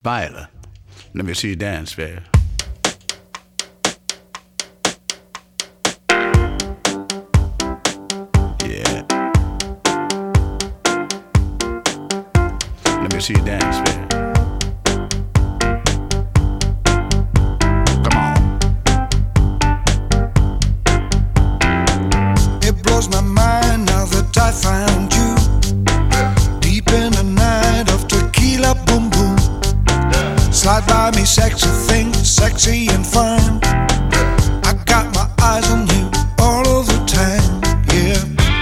Viola, let me see you dance, baby. Yeah. Let me see you dance, baby. Come on. It blows my mind now that I found you deep in the night of tequila boom boom. Slide by me, sexy thing, sexy and fine. I got my eyes on you all of the time, yeah.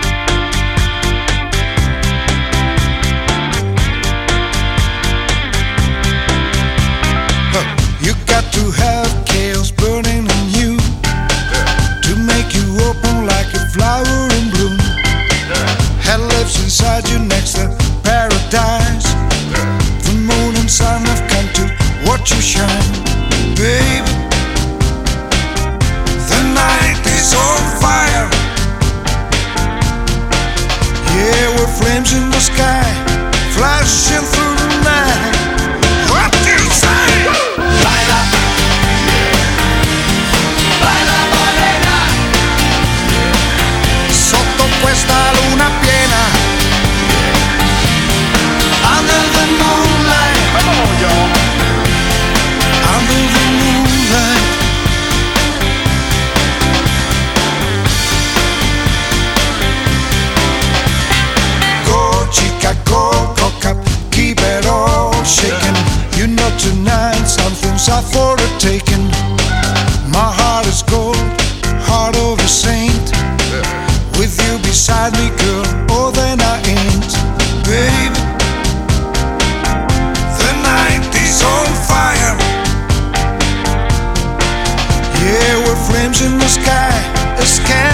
You got to have chaos burning in you to make you open like a flower in bloom. Hell lives inside you next to paradise. The moon and sun have come to watch you shine, baby. The night is on fire. Yeah, we're flames in the sky, flashing through the night. What do you say? Baila, baila morena, Sotto questa luna piena, under the moonlight, come on y'all. under the moonlight. Go chica, go, cock up, keep it all shaking. You know tonight something's up for the taking. My heart is gold, heart of a saint. With you beside me, girl, oh then I ain't, baby. The night is on fire. Yeah, we're flames in the sky, a sky